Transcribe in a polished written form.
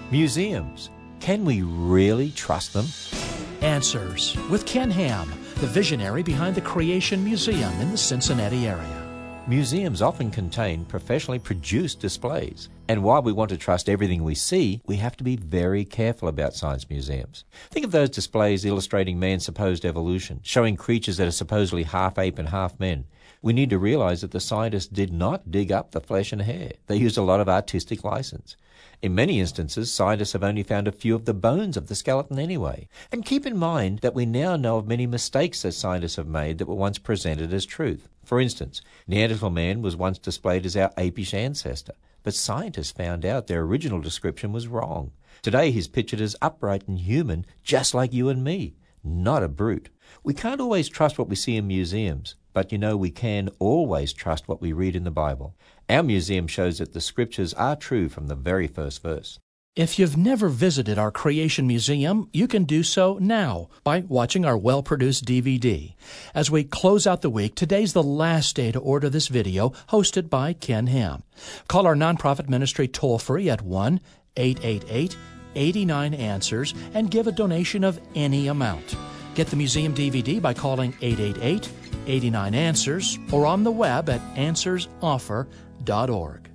Museums. Can we really trust them? Answers with Ken Ham, the visionary behind the Creation Museum in the Cincinnati area. Museums often contain professionally produced displays. And while we want to trust everything we see, we have to be very careful about science museums. Think of those displays illustrating man's supposed evolution, showing creatures that are supposedly half ape and half men. We need to realize that the scientists did not dig up the flesh and hair. They used a lot of artistic license. In many instances, scientists have only found a few of the bones of the skeleton anyway. And keep in mind that we now know of many mistakes that scientists have made that were once presented as truth. For instance, Neanderthal man was once displayed as our apish ancestor, but scientists found out their original description was wrong. Today he's pictured as upright and human, just like you and me, not a brute. We can't always trust what we see in museums, but we can always trust what we read in the Bible. Our museum shows that the scriptures are true from the very first verse. If you've never visited our Creation Museum, you can do so now by watching our well-produced DVD. As we close out the week, today's the last day to order this video hosted by Ken Ham. Call our nonprofit ministry toll-free at 1-888-89-ANSWERS and give a donation of any amount. Get the museum DVD by calling 888-89-ANSWERS or on the web at answersoffer.org.